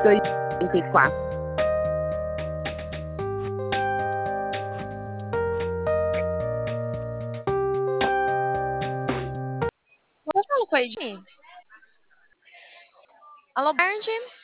2024. Eu falo com a Edinho. Alô, Bard?